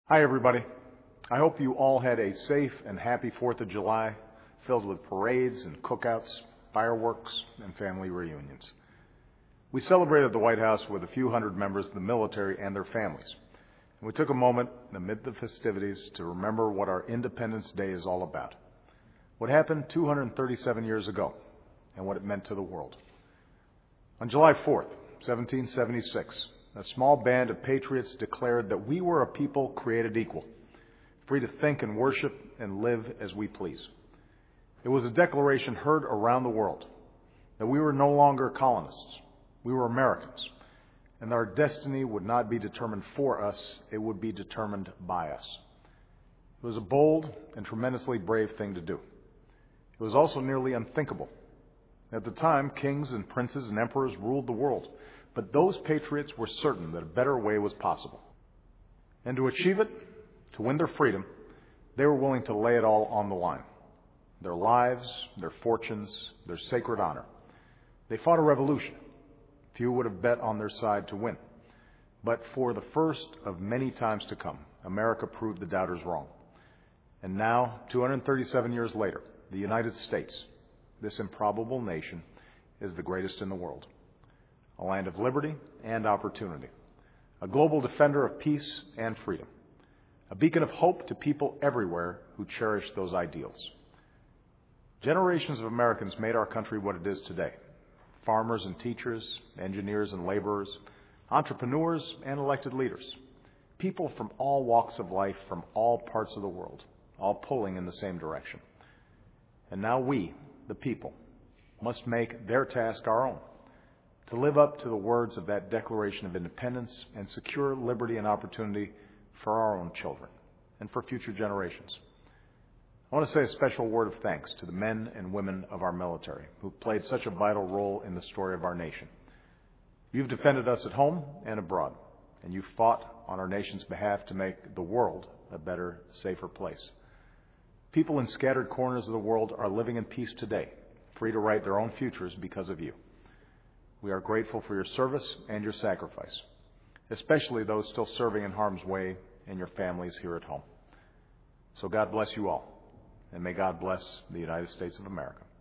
Hi, everybody. I hope you all had a safe and happy 4th of July filled with parades and cookouts, fireworks, and family reunions. We celebrated at the White House with a few hundred members of the military and their families. And we took a moment amid the festivities to remember what our Independence Day is all about, what happened 237 years ago, and what it meant to the world. On July 4th, 1776, a small band of patriots declared that we were a people created equal, free to think and worship and live as we please. It was a declaration heard around the world that we were no longer colonists, we were Americans, and our destiny would not be determined for us, it would be determined by us. It was a bold and tremendously brave thing to do. It was also nearly unthinkable. At the time, kings and princes and emperors ruled the world, but those patriots were certain that a better way was possible. And to achieve it, to win their freedom, they were willing to lay it all on the line. Their lives, their fortunes, their sacred honor. They fought a revolution. Few would have bet on their side to win. But for the first of many times to come, America proved the doubters wrong. And now, 237 years later, the United States, this improbable nation, is the greatest in the world. A land of liberty and opportunity, a global defender of peace and freedom, a beacon of hope to people everywhere who cherish those ideals. Generations of Americans made our country what it is today. Farmers and teachers, engineers and laborers, entrepreneurs and elected leaders. People from all walks of life, from all parts of the world, all pulling in the same direction. And now we, the people, must make their task our own, to live up to the words of that Declaration of Independence and secure liberty and opportunity for our own children and for future generations. I want to say a special word of thanks to the men and women of our military who played such a vital role in the story of our nation. You've defended us at home and abroad, and you've fought on our nation's behalf to make the world a better, safer place. People in scattered corners of the world are living in peace today, free to write their own futures because of you. We are grateful for your service and your sacrifice, especially those still serving in harm's way and your families here at home. So God bless you all, and may God bless the United States of America.